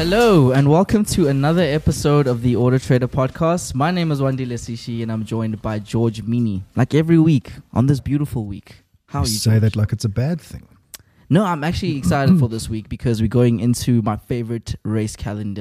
Hello and welcome to another episode of the Auto Trader Podcast. My name is Wandile Sishi and I'm joined by George Mini. Like every week on this beautiful week. How are you, say George? that like it's a bad thing. No, I'm actually excited for this week because we're going into my favorite racing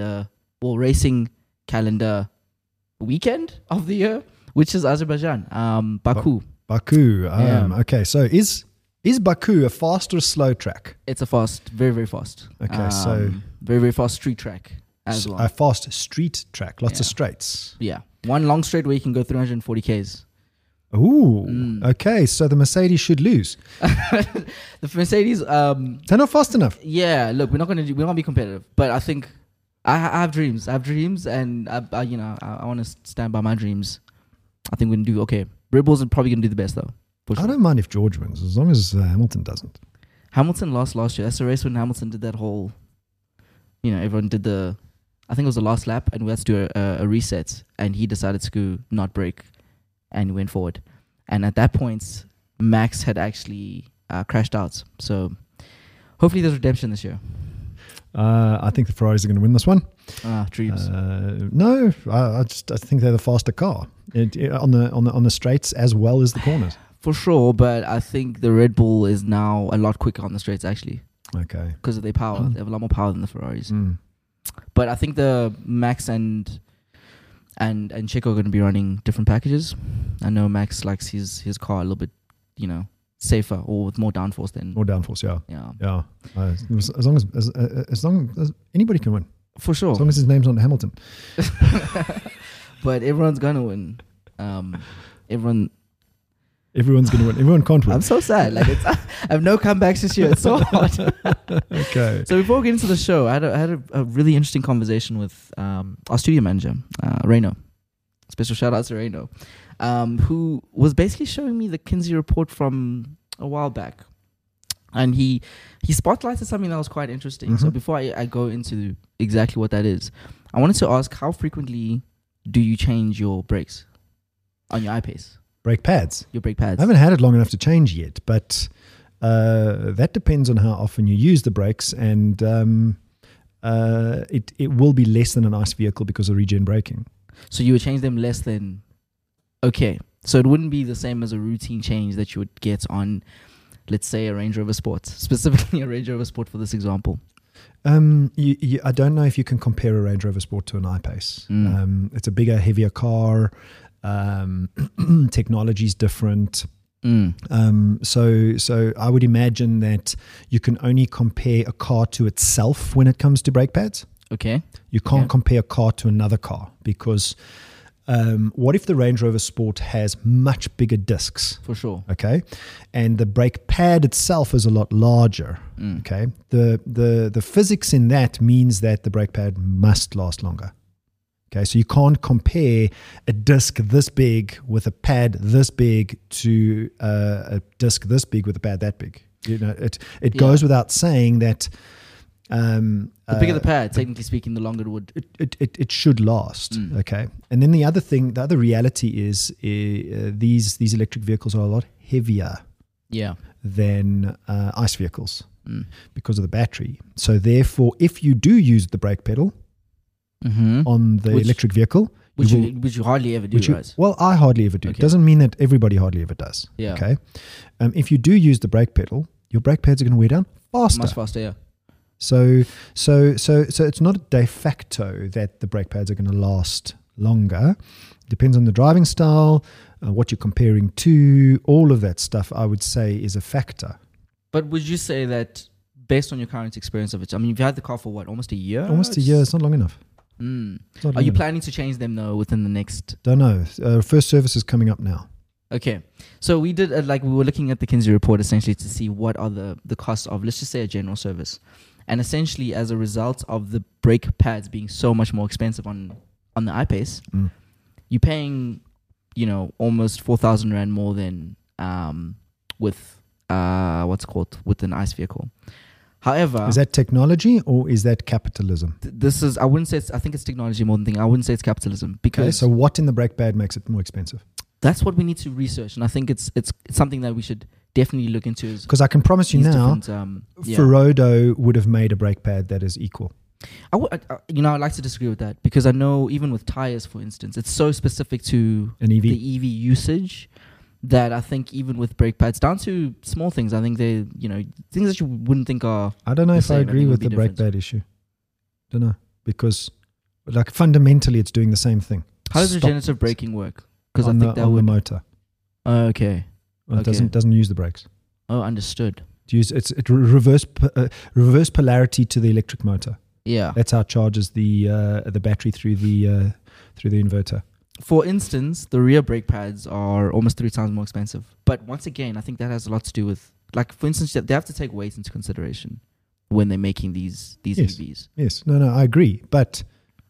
calendar weekend of the year, which is Azerbaijan, Baku. Baku. Yeah. Okay, so is Baku a fast or slow track? It's a fast, very, very fast. Okay, so very, very fast street track as well. A fast street track, lots of Yeah. straights. Yeah. One long straight where you can go 340 Ks. Ooh, okay, so the Mercedes should lose. The Mercedes, They're not fast enough. yeah, look, we're not gonna be competitive, but I think I have dreams. I have dreams, and I want to stand by my dreams. I think we're gonna do okay. Red Bulls are probably gonna do the best though. For I sure. don't mind if George wins, as long as Hamilton doesn't. Hamilton lost last year. That's the race when Hamilton did that whole, everyone did I think it was the last lap, and we had to do a reset, and he decided to not brake, and he went forward. And at that point, Max had actually crashed out. So hopefully there's redemption this year. I think the Ferraris are going to win this one. Dreams. No, I think they're the faster car on the straights as well as the corners. For sure, but I think the Red Bull is now a lot quicker on the straights actually Okay. because of their power. They have a lot more power than the Ferraris. Mm. But I think the Max and Checo are going to be running different packages. I know Max likes his car a little bit, safer or with more downforce than. More downforce, yeah. Yeah, As long as anybody can win, for sure. as long as his name's on Hamilton. But everyone's going to win. Everyone's going to win. Everyone can't win. I'm so sad. Like I have no comebacks this year. It's so hard. Okay. So before we get into the show, I had a really interesting conversation with our studio manager, Reno. Special shout out to Reno, who was basically showing me the Kinsey report from a while back, and he spotlighted something that was quite interesting. Mm-hmm. So before I go into exactly what that is, I wanted to ask, how frequently do you change your brakes on your I-Pace? Brake pads. Your brake pads? I haven't had it long enough to change yet, but that depends on how often you use the brakes, and it will be less than an ICE vehicle because of regen braking. So you would change them less than... Okay. So it wouldn't be the same as a routine change that you would get on, let's say, a Range Rover Sport. Specifically a Range Rover Sport for this example. I don't know if you can compare a Range Rover Sport to an I-Pace. It's a bigger, heavier car. Technology's different. So I would imagine that you can only compare a car to itself when it comes to brake pads. Okay. You can't compare a car to another car because what if the Range Rover Sport has much bigger discs? For sure. Okay, and the brake pad itself is a lot larger. Okay, the physics in that means that the brake pad must last longer. Okay, so you can't compare a disc this big with a pad this big to a disc this big with a pad that big. It goes without saying that The bigger the pad, technically speaking, the longer it would. It should last. Okay, and then the other reality is these electric vehicles are a lot heavier. Yeah. Than ICE vehicles because of the battery. So therefore, if you do use the brake pedal on the electric vehicle, which you hardly ever do, right? Well, I hardly ever do. Okay. It doesn't mean that everybody hardly ever does. Yeah. Okay. If you do use the brake pedal, your brake pads are going to wear down faster. Much faster, yeah. So it's not a de facto that the brake pads are going to last longer. Depends on the driving style, what you're comparing to, all of that stuff, I would say, is a factor. But would you say that based on your current experience of it, I mean, you've had the car for what, almost a year? Almost a year. It's not long enough. Are you planning to change them though within the next? Don't know. First service is coming up now. Okay, so we did we were looking at the Kinsey report essentially to see what are the costs of, let's just say, a general service, and essentially as a result of the brake pads being so much more expensive on the I-Pace, you're paying almost 4,000 rand more than with with an ICE vehicle. However, is that technology or is that capitalism? This is, I wouldn't say I think it's technology more than thing. I wouldn't say it's capitalism because. Okay, so what in the brake pad makes it more expensive? That's what we need to research, and I think it's something that we should definitely look into. Because I can promise you now, Ferodo would have made a brake pad that is equal. I'd like to disagree with that because I know even with tires, for instance, it's so specific to An EV. the EV usage that I think even with brake pads, down to small things, I think they, things that you wouldn't think are. I don't know the if I same, I agree think it with would the be brake different. pad issue. Don't know, because like fundamentally it's doing the same thing. How does Stop regenerative braking work? Because I on think the, that on would. the motor. Oh, okay. Well, Okay. It doesn't use the brakes. Oh, understood. It reverse polarity to the electric motor. Yeah. That's how it charges the battery through the inverter. For instance, the rear brake pads are almost 3 times more expensive. But once again, I think that has a lot to do with, like, for instance, they have to take weight into consideration when they're making these Yes. EVs. Yes, no, I agree, but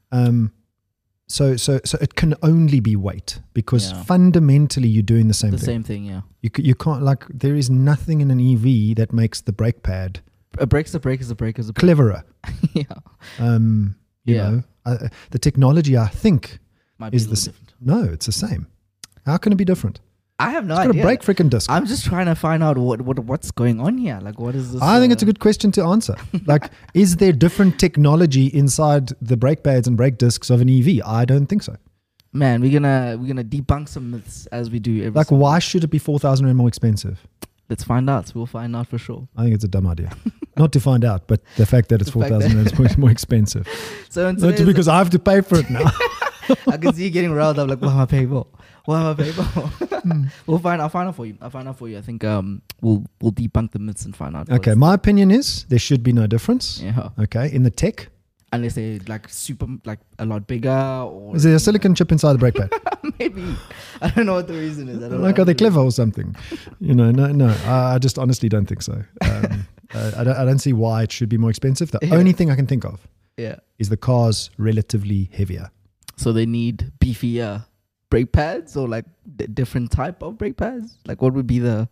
so it can only be weight because Yeah. fundamentally you're doing the same The thing. same thing, yeah. You can't, like, there is nothing in an EV that makes the brake pad A brake's a brake is a brake is a brake. cleverer. Yeah. You Yeah. know, the technology, I think, Might be is a the little different. no, it's the same. How can it be different? I have no It's got idea. a brake freaking disc. I'm just trying to find out what's going on here. Like, what is this? I think it's a good question to answer. Like, is there different technology inside the brake pads and brake discs of an EV? I don't think so. Man, we're gonna debunk some myths as we do every. Like, why should it be 4,000 Rand more expensive? Let's find out. We'll find out for sure. I think it's a dumb idea. Not to find out, but the fact that it's The fact 4,000 Rand is more expensive. So in Not today's- because I have to pay for it now. I can see you getting riled up. Like, what am I paying for? What am I paying for? I'll find out for you. I think we'll debunk the myths and find out. Okay, what's- my opinion is there should be no difference. Yeah. Okay, in the tech. Unless they're like super, like a lot bigger, or Is there a silicon chip inside the brake pad? maybe. I don't know what the reason is. I don't Like, know are they clever or something? No. I just honestly don't think so. I don't see why it should be more expensive. The Yeah. only thing I can think of Yeah. is the car's relatively heavier. So they need beefier brake pads, or like different type of brake pads. Like, what would be the?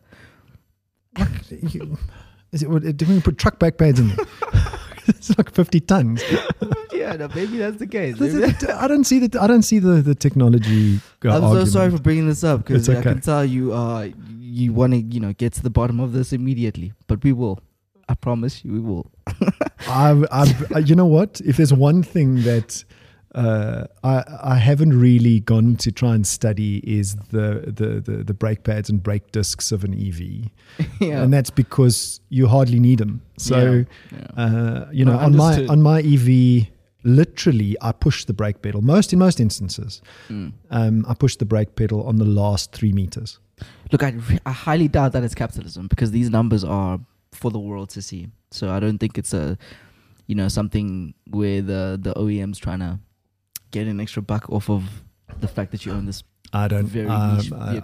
Did we put truck brake pads in there? It's like 50 tons. Yeah, no, maybe that's the case. I don't see the technology. I'm so argument. sorry for bringing this up because It's I okay. can tell you want to get to the bottom of this immediately, but we will. I promise you, we will. You know what? If there's one thing that I haven't really gone to try and study is the brake pads and brake discs of an EV, Yeah. and that's because you hardly need them. So Yeah. No, on understood. my EV, literally, I push the brake pedal. In most instances, I push the brake pedal on the last 3 meters. Look, I highly doubt that it's capitalism because these numbers are for the world to see. So I don't think it's something where the OEM's trying to get an extra buck off of the fact that you own this. I don't. Very niche vehicle.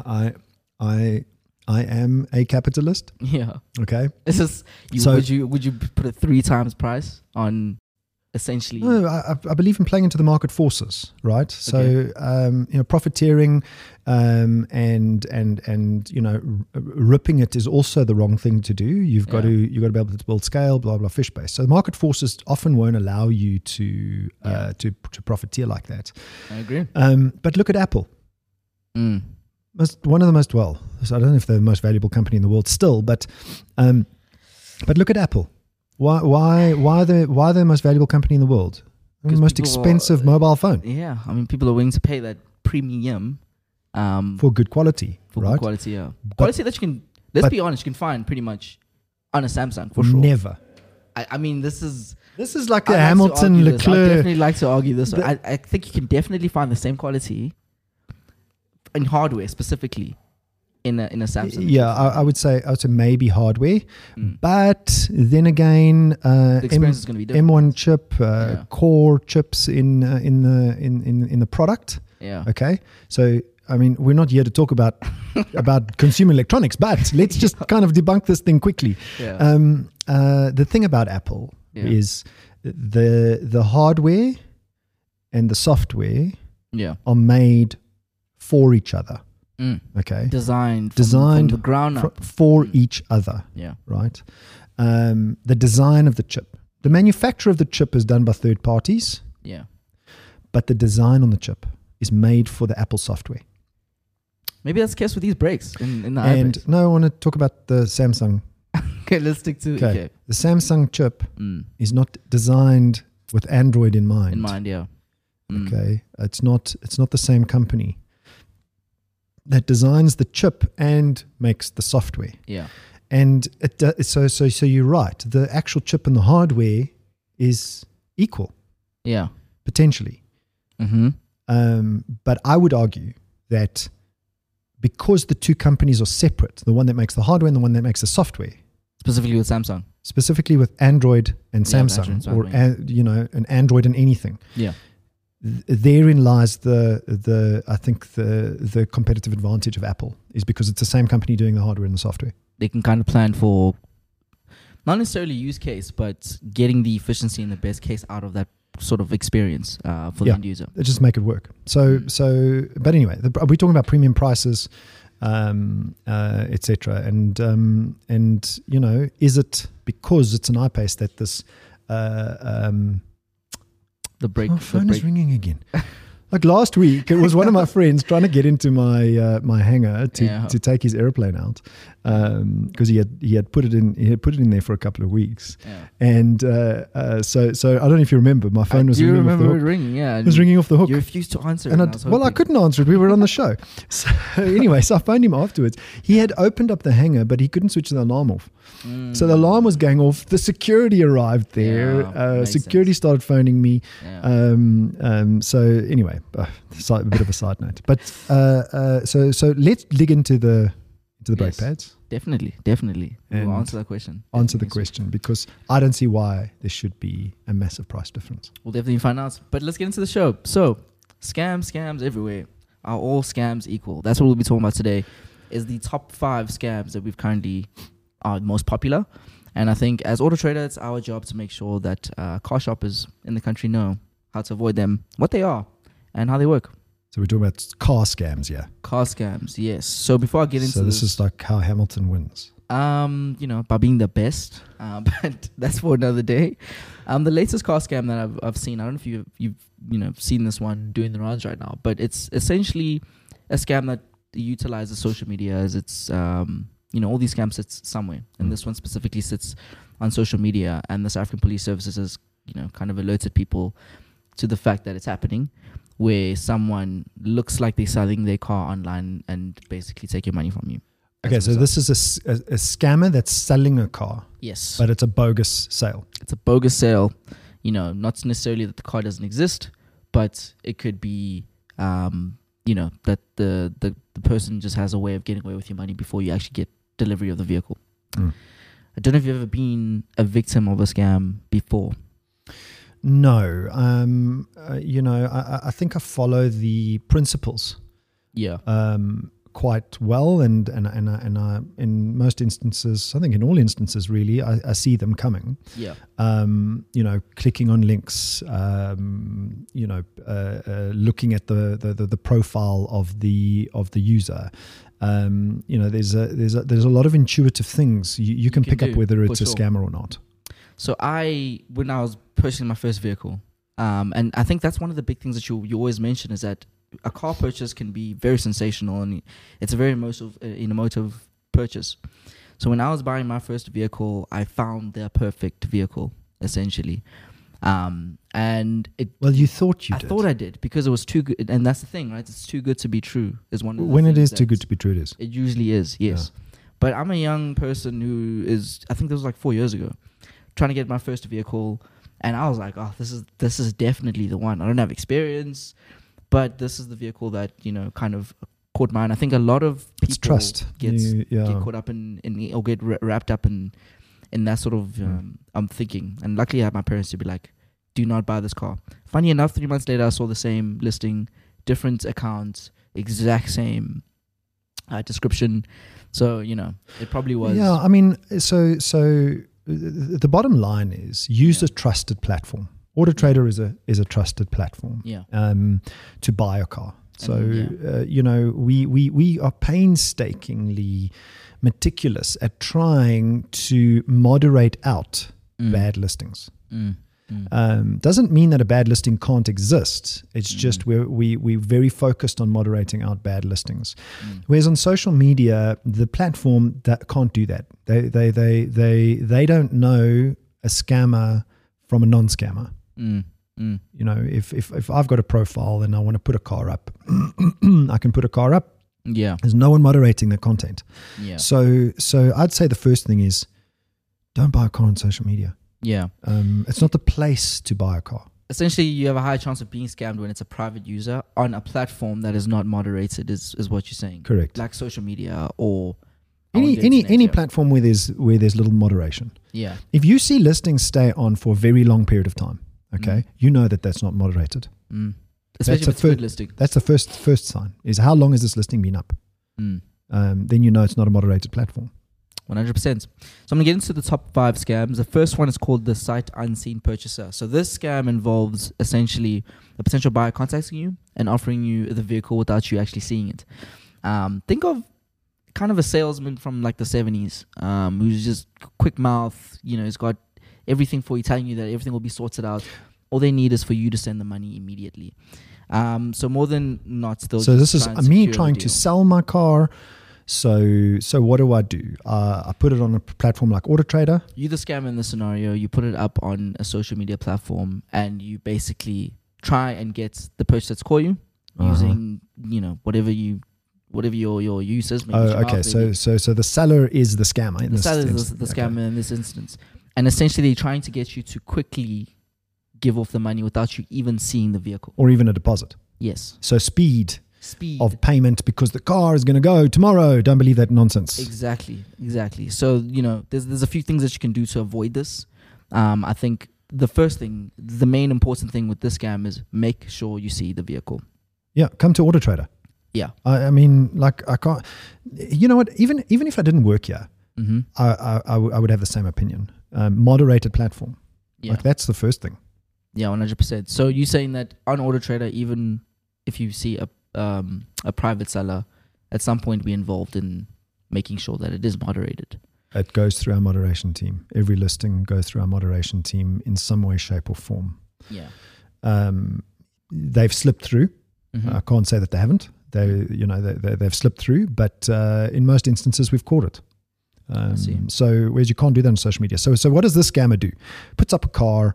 I am a capitalist. Yeah. Okay. It's just So- would you put a 3 times price on essentially? No, I believe in playing into the market forces, right? So, profiteering and ripping it is also the wrong thing to do. You've got to be able to build scale, blah blah, fish base. So the market forces often won't allow you to profiteer like that. I agree. But look at Apple. Mm. One of the most so I don't know if they're the most valuable company in the world still, but look at Apple. Why are they the most valuable company in the world? The 'Cause most people expensive mobile phone Yeah, I mean, people are willing to pay that premium for good quality, for right? good quality. Yeah, quality that you can. Let's be honest, you can find pretty much on a Samsung for sure. Never. I mean, this is like I'd a like to Hamilton argue this. I'd Leclerc. definitely like to argue this. The- I think you can definitely find the same quality in hardware specifically in a Samsung. Yeah, I would say maybe hardware, Mm. but then again, The experience is going to be different. M1 chip, Yeah. core chips in the product. Yeah. Okay, so I mean, we're not here to talk about consumer electronics, but let's just kind of debunk this thing quickly. Yeah. The thing about Apple Yeah. is the hardware and the software Yeah. are made for each other. Mm. Okay, Designed Designed from the ground up. for each other. Yeah. Right. The design of the chip, the manufacture of the chip is done by third parties, Yeah. but the design on the chip is made for the Apple software. Maybe that's the case with these brakes in the And iBrakes. no, I want to talk about the Samsung Okay, let's stick to okay. The Samsung chip is not designed with Android in mind. In mind, yeah. Okay, it's not the same company that designs the chip and makes the software. Yeah. And so you're right. The actual chip and the hardware is equal. Yeah. Potentially. But I would argue that because the two companies are separate, the one that makes the hardware and the one that makes the software, specifically with Samsung, specifically with Android and Samsung, an Android and anything. Yeah. Therein lies I think the competitive advantage of Apple is because it's the same company doing the hardware and the software. They can kind of plan for not necessarily use case, but getting the efficiency and the best case out of that sort of experience for the end user. Just make it work. So, but anyway, we're talking about premium prices, etc. And is it because it's an I-Pace that this phone is ringing again. Like last week, it was one of my friends trying to get into my my hangar to take his airplane out because he had put it in there for a couple of weeks, and so I don't know if you remember, my phone was ringing off the hook. It ringing, yeah. It was ringing off the hook. You refused to answer, and I couldn't answer it. We were on the show. So anyway, so I phoned him afterwards. He had opened up the hangar, but he couldn't switch the alarm off. So the alarm was going off. The security arrived there. Security started phoning me. So anyway, a bit of a side note. But so let's dig into the brake pads. Definitely. We'll answer that question. Answer the question, because I don't see why there should be a massive price difference. We'll definitely find out. But let's get into the show. So scams everywhere. Are all scams equal? That's what we'll be talking about today. Is the top 5 scams that we've currently are most popular. And I think as Auto Trader, it's our job to make sure that car shoppers in the country know how to avoid them, what they are, and how they work. So we're talking about car scams, yeah. Car scams, yes. So before I get into this is like how Hamilton wins. By being the best. But that's for another day. The latest car scam that I've seen, I don't know if you've seen this one doing the rounds right now, but it's essentially a scam that utilizes social media as its all these scams sits somewhere, and this one specifically sits on social media, and the South African Police Services has kind of alerted people to the fact that it's happening, where someone looks like they're selling their car online and basically take your money from you. Okay, so this is a scammer that's selling a car. Yes. But it's a bogus sale. It's a bogus sale. Not necessarily that the car doesn't exist, but it could be that the person just has a way of getting away with your money before you actually get delivery of the vehicle. I don't know if you've ever been a victim of a scam before. No. I think I follow the principles. Yeah. Quite well, and I, in most instances, I think in all instances really, I see them coming. Yeah. Clicking on links, looking at the profile of the user. There's a lot of intuitive things you can pick up whether it's a scammer or not. So when I was purchasing my first vehicle, and I think that's one of the big things that you always mention is that a car purchase can be very sensational, and it's a very emotive purchase. So when I was buying my first vehicle, I found the perfect vehicle, essentially. And you thought you did. I thought I did, because it was too good. And that's the thing, right? It's too good to be true is one of the when things it is too good to be true, it is. It usually is, yes. Yeah. But I'm a young person who is, I think this was like 4 years ago, trying to get my first vehicle. And I was like, oh, this is definitely the one. I don't have experience, but this is the vehicle that, kind of caught my eye. I think a lot of people get caught up in or get wrapped up in that sort of I'm thinking. And luckily I had my parents to be like, do not buy this car. Funny enough, 3 months later I saw the same listing, different accounts, exact same description. So, it probably was. Yeah, I mean, so the bottom line is use a trusted platform. Auto Trader is a trusted platform to buy a car. So, we are painstakingly meticulous at trying to moderate out bad listings. Doesn't mean that a bad listing can't exist. It's just we're very focused on moderating out bad listings. Whereas on social media, the platform that can't do that. They don't know a scammer from a non-scammer. You know, if I've got a profile and I want to put a car up, I can put a car up. Yeah. There's no one moderating the content. Yeah. So I'd say the first thing is don't buy a car on social media. Yeah. It's not the place to buy a car. Essentially, you have a high chance of being scammed when it's a private user on a platform that is not moderated, is what you're saying. Correct. Like social media or any platform where there's little moderation. Yeah. If you see listings stay on for a very long period of time, okay, you know that's not moderated. Especially if it's a good listing. That's the first sign, is how long has this listing been up? Then you know it's not a moderated platform. 100%. So I'm going to get into the top 5 scams. The first one is called the sight unseen purchaser. So this scam involves essentially a potential buyer contacting you and offering you the vehicle without you actually seeing it. Think of kind of a salesman from like the 70s who's just quick mouth, you know, he's got everything for you, telling you that everything will be sorted out. All they need is for you to send the money immediately. So more than not, still. So this is me trying to sell my car. So what do? I put it on a platform like AutoTrader. You're the scammer in this scenario. You put it up on a social media platform, and you basically try and get the purchaser to call you using, you know, whatever your use is. Okay. So the seller is the scammer. The seller is the scammer in this instance, and essentially they're trying to get you to quickly give off the money without you even seeing the vehicle or even a deposit. Yes. So speed of payment because the car is going to go tomorrow. Don't believe that nonsense. Exactly. So, you know, there's a few things that you can do to avoid this. I think the first thing, the main important thing with this scam is make sure you see the vehicle. Yeah, come to AutoTrader. Yeah. I mean, like, I can't, you know what, even if I didn't work here, I would have the same opinion. Moderated platform. Yeah. Like, that's the first thing. Yeah, 100%. So you're saying that on AutoTrader, even if you see a private seller, at some point be involved in making sure that it is moderated. It goes through our moderation team. Every listing goes through our moderation team in some way, shape, or form. Yeah. They've slipped through. I can't say that they haven't. They've slipped through, but in most instances we've caught it. So whereas you can't do that on social media. So what does this scammer do? Puts up a car.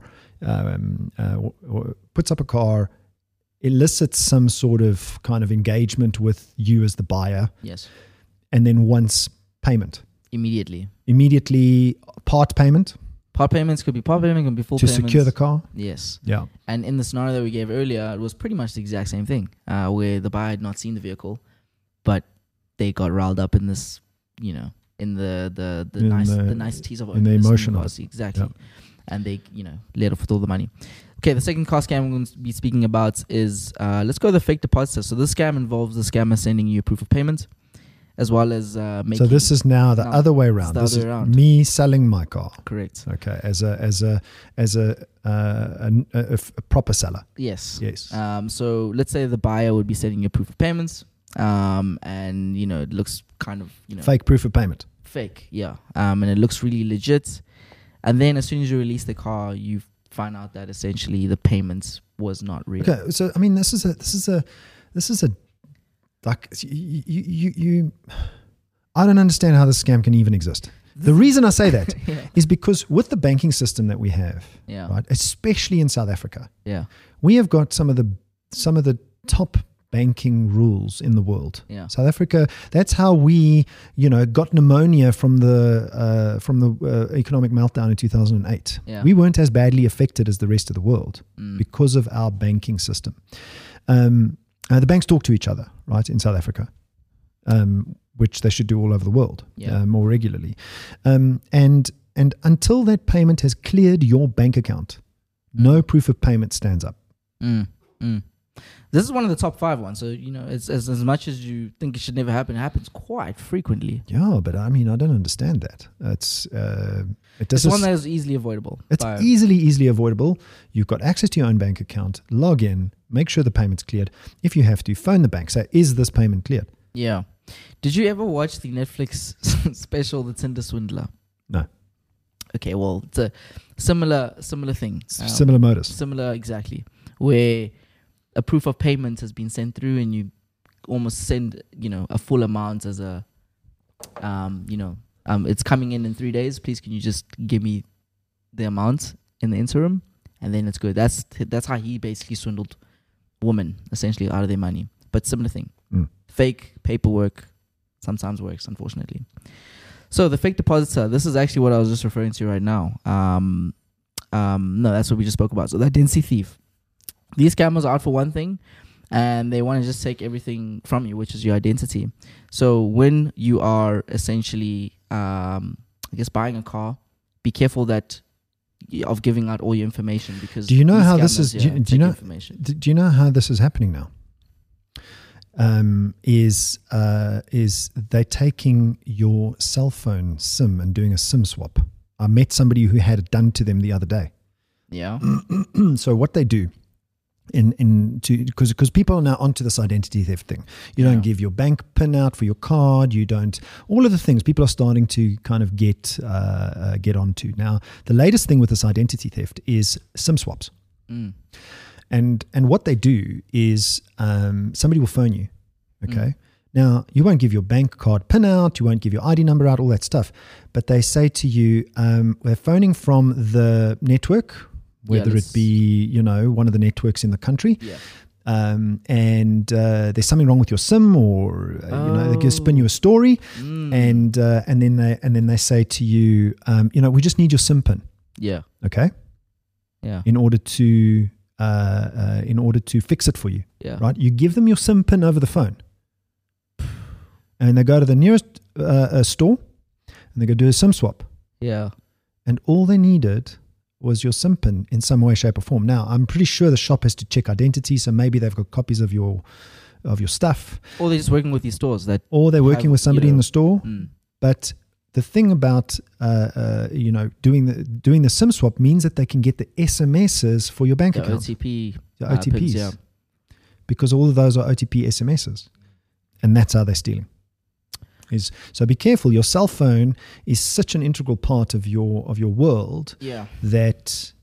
Elicits some sort of kind of engagement with you as the buyer. Yes. And then wants payment. Immediately. Part payment. Part payments could be full payments. To secure the car. Yes. Yeah. And in the scenario that we gave earlier, it was pretty much the exact same thing, where the buyer had not seen the vehicle, but they got riled up in this, you know, in the niceties of in the emotion of it. Exactly. Yeah. And they, you know, let off with all the money. Okay, the second car scam we're going to be speaking about is, let's go to the fake depositor. So this scam involves the scammer sending you a proof of payment, as well as making. So this is now the other way around. This is me selling my car. Correct. Okay, as a proper seller. Yes. Yes. So let's say the buyer would be sending you a proof of payments, and you know it looks kind of, you know, fake proof of payment. Fake, yeah. And it looks really legit. And then as soon as you release the car, you find out that essentially the payments was not real. Okay, so I mean, this is a like you I don't understand how this scam can even exist. The reason I say that is because with the banking system that we have, right, especially in South Africa, we have got some of the top banking rules in the world. South Africa, that's how we, you know, got pneumonia from the economic meltdown in 2008. We weren't as badly affected as the rest of the world because of our banking system. The banks talk to each other, right, in South Africa, which they should do all over the world more regularly. And until that payment has cleared your bank account, no proof of payment stands up. This is one of the top 5 ones. So, you know, it's as much as you think it should never happen, it happens quite frequently. Yeah, but I mean, I don't understand that. It's one that is easily avoidable. It's easily avoidable. You've got access to your own bank account. Log in, make sure the payment's cleared. If you have to, phone the bank. Say, is this payment cleared? Yeah. Did you ever watch the Netflix special, The Tinder Swindler? No. Okay, well, it's a similar thing. Similar modus. Similar, exactly. Where a proof of payment has been sent through, and you almost send, a full amount as a, it's coming in 3 days. Please, can you just give me the amount in the interim, and then it's good. That's how he basically swindled women essentially out of their money. But similar thing, fake paperwork sometimes works, unfortunately. So the fake depositor, this is actually what I was just referring to right now. No, that's what we just spoke about. So the identity thief. These scammers are out for one thing, and they want to just take everything from you, which is your identity. So when you are essentially, buying a car, be careful of giving out all your information, because do you know how this is? Do you know how this is happening now? Is they taking your cell phone SIM and doing a SIM swap? I met somebody who had it done to them the other day. Yeah. So what they do, because people are now onto this identity theft thing. You don't give your bank PIN out for your card. You don't, all of the things people are starting to kind of get onto. Now, the latest thing with this identity theft is SIM swaps. And what they do is somebody will phone you, okay? Now, you won't give your bank card PIN out, you won't give your ID number out, all that stuff. But they say to you, we're phoning from the network, whether it be, one of the networks in the country. Yeah. And there's something wrong with your SIM, or they can spin you a story, and then they say to you, we just need your SIM PIN. Yeah. Okay. Yeah. In order to fix it for you. Yeah. Right. You give them your SIM PIN over the phone, and they go to the nearest store, and they go do a SIM swap. Yeah. And all they needed was your SIM PIN in some way, shape, or form. Now, I'm pretty sure the shop has to check identity, so maybe they've got copies of your stuff. Or they're just working with these stores or they're working with somebody in the store. But the thing about doing the SIM swap means that they can get the SMSs for your bank account. OTP. The OTPs. PINs, yeah. Because all of those are OTP SMSs. And that's how they're stealing. So be careful. Your cell phone is such an integral part of your world that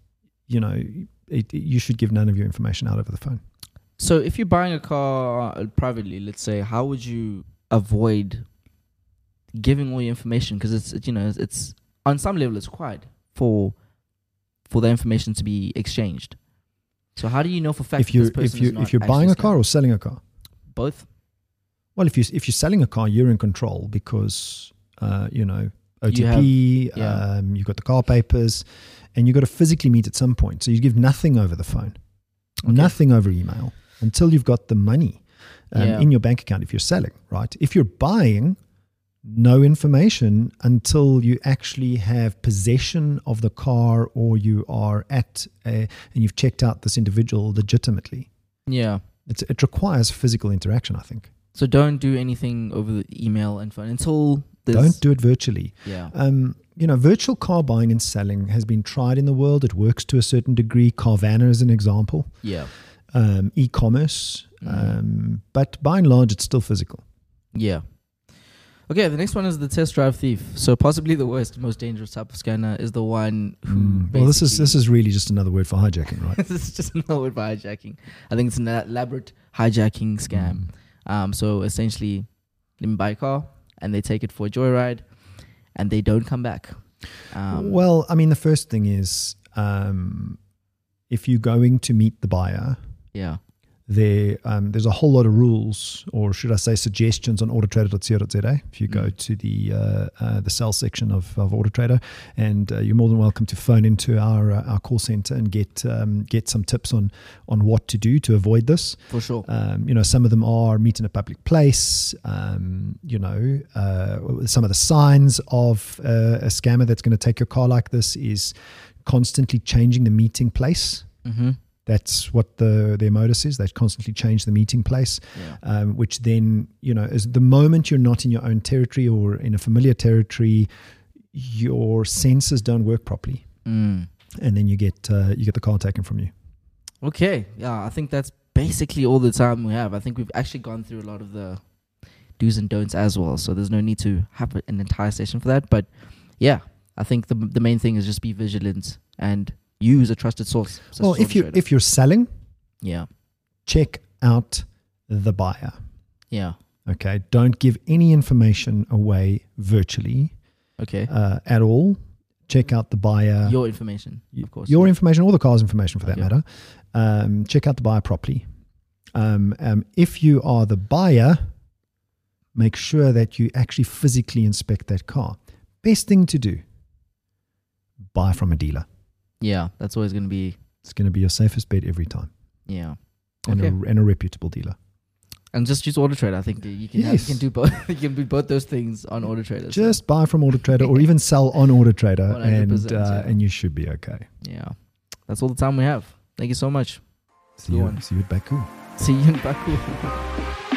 you should give none of your information out over the phone. So if you're buying a car privately, let's say, how would you avoid giving all your information? Because it's on some level it's required for the information to be exchanged. So how do you know for fact if you're buying a car or selling a car? Both. Well, if you're selling a car, you're in control because OTP, you've got the car papers, and you've got to physically meet at some point. So you give nothing over the phone, nothing over email until you've got the money in your bank account. If you're selling, right? If you're buying, no information until you actually have possession of the car, or you are and you've checked out this individual legitimately. Yeah, it requires physical interaction, I think. So don't do anything over the email and phone until don't do it virtually. Yeah. Virtual car buying and selling has been tried in the world. It works to a certain degree. Carvana is an example. Yeah. E-commerce. But by and large, it's still physical. Yeah. Okay, the next one is the test drive thief. So possibly the worst, most dangerous type of scammer is the one who well, this is really just another word for hijacking, right? This is just another word for hijacking. I think it's an elaborate hijacking scam. So essentially, let me buy a car, and they take it for a joyride, and they don't come back. Well, I mean, the first thing is if you're going to meet the buyer, there's a whole lot of rules, or should I say suggestions, on autotrader.co.za. If you go to the sales section of Autotrader, and you're more than welcome to phone into our call center and get some tips on what to do to avoid this. For sure. Some of them are meet in a public place. Some of the signs of a scammer that's going to take your car like this is constantly changing the meeting place. Mm-hmm. That's what their modus is. They constantly change the meeting place, which then, is the moment you're not in your own territory or in a familiar territory, your senses don't work properly. And then you get the car taken from you. Okay. Yeah, I think that's basically all the time we have. I think we've actually gone through a lot of the do's and don'ts as well. So there's no need to have an entire session for that. But yeah, I think the main thing is just be vigilant and use a trusted source. Well, if you're selling, yeah, check out the buyer. yeah, Okay, don't give any information away virtually okay, at all. Check out the buyer. your information, of course, Your information, or the car's information for that Okay. matter. Check out the buyer properly. If you are the buyer, make sure that you actually physically inspect that car. Best thing to do, buy from a dealer. yeah, that's always going to be, It's going to be your safest bet every time, yeah. and, Okay. and a reputable dealer. And just use AutoTrader. I think that you can Yes. you can do both. You can do both those things on AutoTrader. Just buy from AutoTrader or even sell on AutoTrader, 100%, yeah. and you should be okay. Yeah, that's all the time we have. Thank you so much. See you at Baku. See you in Baku.